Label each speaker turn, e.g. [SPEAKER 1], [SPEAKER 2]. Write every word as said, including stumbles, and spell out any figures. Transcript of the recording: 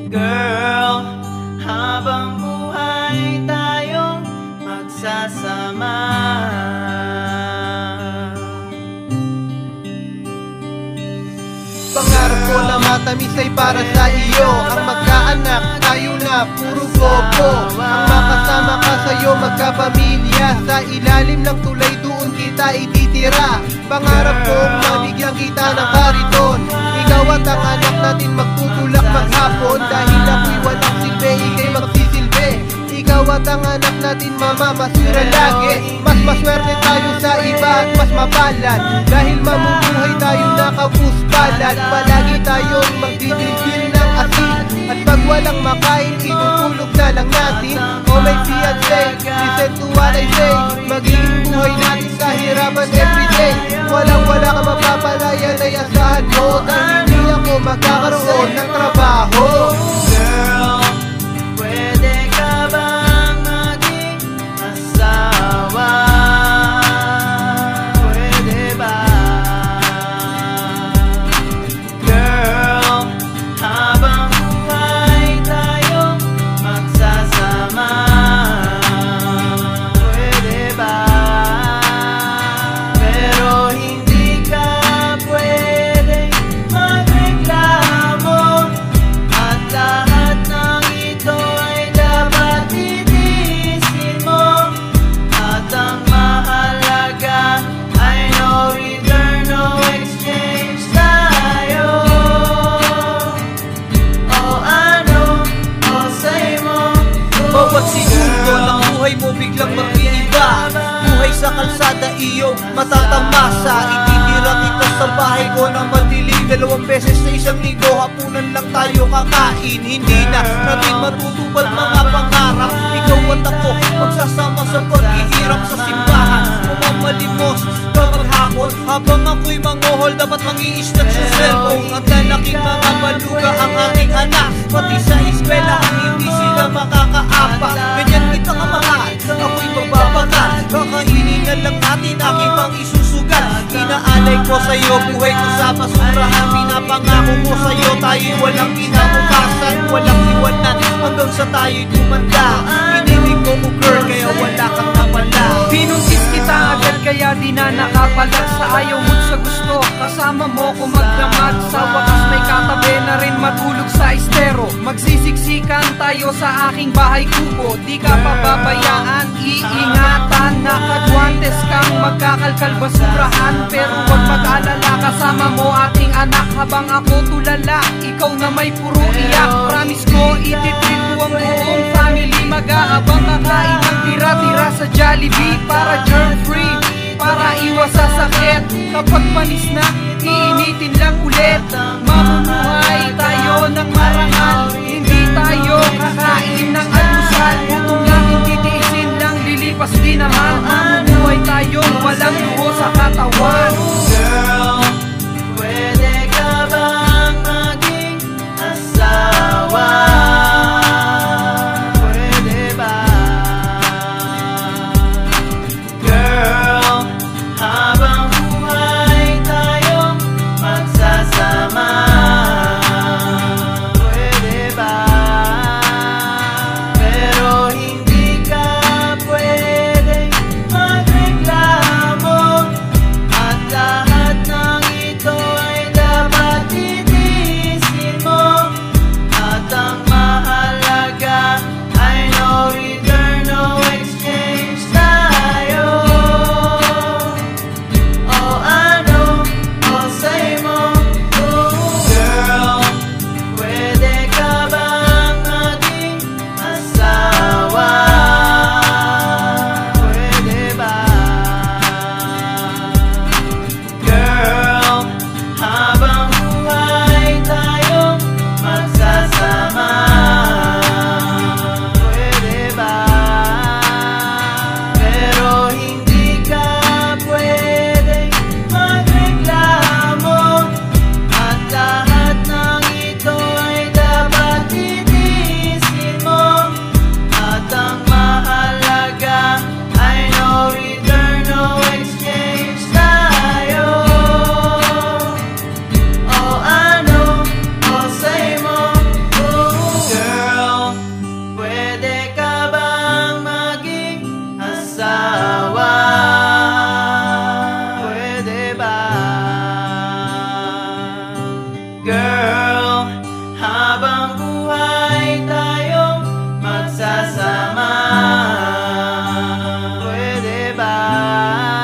[SPEAKER 1] Girl, habang buhay tayong magsasama.
[SPEAKER 2] Pangarap ko na matamis ay para sa iyo. Ang magkaanak, tayo na puro bobo. Ang makasama ka sa'yo, magkapamilya. Sa ilalim ng tulay doon kita ititira. Pangarap kong mabigyan kita ng kariton. Ikaw at ang anak natin magtutulak maghapon. Dahil ako'y walang silbi, ika'y magsisilbi. Ikaw at ang anak natin mamamasura lagi. Mas maswerte tayo sa iba at mas mapalad. Dahil mamumuhay tayo nakapuspalan. Palagi tayong magdidilbil ng asin. At pag walang makain, itutulog na lang natin. Oh my fiancé, listen to what I say. Magiging buhay natin sa hirapan everyday. Walang wala ka mapapalaya na asahan mo. Dahil hindi ako magkakaroon ng trabaho.
[SPEAKER 1] Girl, pwede ka bang maging asawa? Pwede ba? Girl, habang buhay tayong magsasama. Pwede ba? Pero hindi ka pwedeng magreklamo. At lahat ng ito ay dapat titiisin mo. At ang mahalaga ay no return, no exchange tayo. O ano, o say mo.
[SPEAKER 3] Bawat segundo ng buhay mo biglang mag-iiba. Buhay sa kalsada iyong matatamasa. Ititira kita sa bahay ko ng madilim. Dalawang beses sa isang linggo, hapunan lang tayo kakain. Hindi na natin matutupad mga pangarap. Ikaw at ako magsasama sa paghihirap sa simbahan. Mamalimos kapag hapon, habang ako'y mangohol, dapat mangi-snap sa cellphone. At lalaking mga baluga ang aking anak, pati sa eskwelahan hindi sila makakaapa. Ganyan kita kamahal, ako'y mababangal. Kakainin na lang natin aking pang isusugal. Inaalay ko sa'yo, buhay ko sa basurahan. Pinapangako ko sa'yo, tayo'y walang kinabukasan. Walang iwanan hanggang sa tayo'y tumanda. Hinilig ko mo girl, kaya wala kang napala.
[SPEAKER 4] Pinuntis kita agad kaya di na nakapalag. Sa ayaw mo't sa gusto, kasama mo ko magdamag. Sa wakas may katabi na rin matulog sa estero. Magsisiksikan tayo sa aking bahay kubo. Di ka pababayaan, iingatan. Nakagwantes kang magkakalkal basurahan. Pero huwag mag-alala, kasama mo ating anak. Habang ako tulala, ikaw na may puro iyak. Promise ko, ititreat ko ang buong family. Mag-aabang kakain ng tira-tira sa Jollibee. Para germ-free, para iwas sa sakit. Kapag panis na, iinitin lang ulit. Mamumuhay tayo ng marangal. Hindi tayo kakain ng almusal. Gutom lang, hindi tiisin lang, lilipas din naman. Mamumuhay tayong walang luho sa katawan.
[SPEAKER 1] Girl, pwede ka bang maging asawa? Pwede ba? Girl, habang buhay tayong magsasama. girl, habang buhay tayong magsasama. Pwede ba?